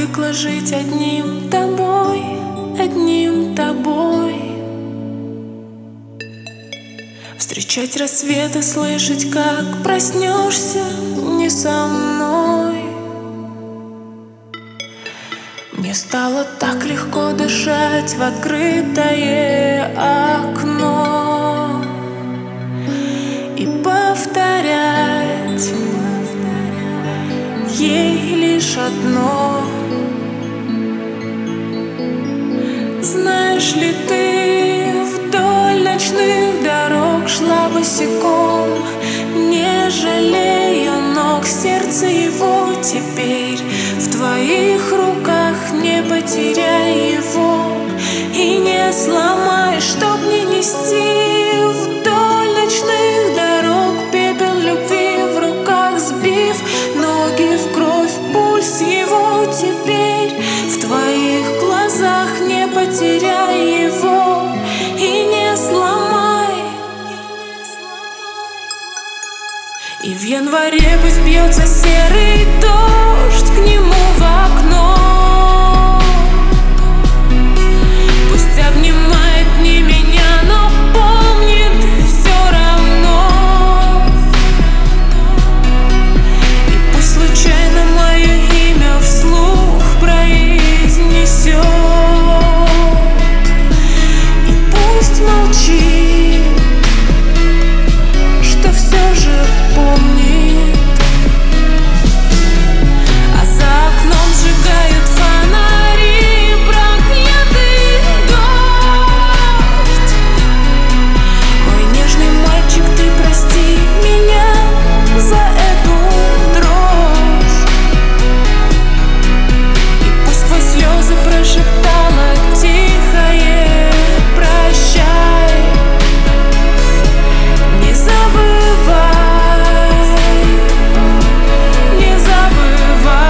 привыкла жить одним тобой, одним тобой. Встречать рассветы, слышать, как проснешься не со мной. Мне стало так легко дышать в открытое окно и повторять ей лишь одно. Знаешь ли ты, вдоль ночных дорог шла босиком, не жалея ног, сердце его теперь в твоих руках. Не потеряй его и не сломай, чтоб не нести вдоль ночных дорог пепел любви в руках, сбив ноги в кровь, пульс его теперь в твоих глазах. Не потеряй его и не сломай. И в январе пусть бьется серый дождь к нему в окно, пусть обнимает не меня, но помнит все равно. И пусть случайно мое имя вслух произнесет, и пусть молчит, что все же помнит. А за окном сжигают фонари, проклятый дождь. Мой нежный мальчик, ты прости меня за эту дрожь. И пусть сквозь слезы прошептала тихое прощай. Не забывай, не забывай.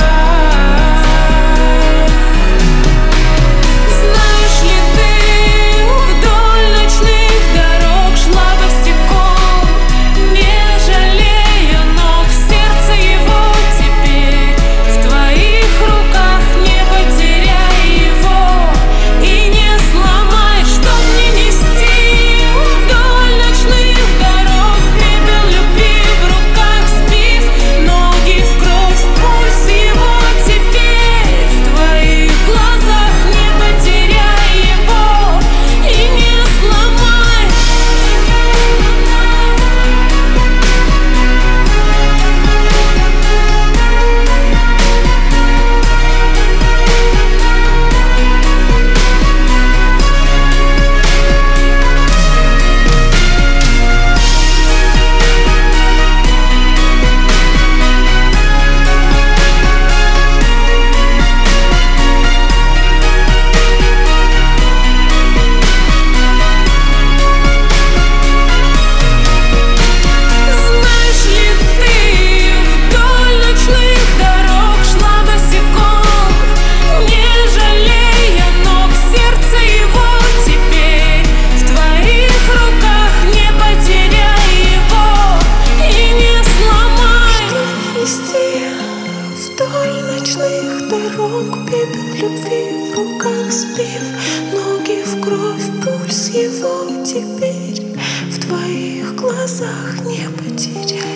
Знаешь ли ты, вдоль ночных дорог шла босиком, не жалея ног, сердце его теперь в твоих руках. Не потеряй его и не сломай, чтоб не нести вдоль ночных дорог пепел любви в руках, сбив ноги в кровь, пульс его теперь в твоих глазах. Не потеряй его и не сломай. Знаешь ли ты, вдоль ночных дорог шла босиком, не жалея ног, сердце его теперь в твоих руках. Не потеряй его и не сломай. Чтоб нести вдоль ночных дорог пепел любви в руках, сбив ноги в кровь, пульс его теперь в твоих глазах. Не потеряй.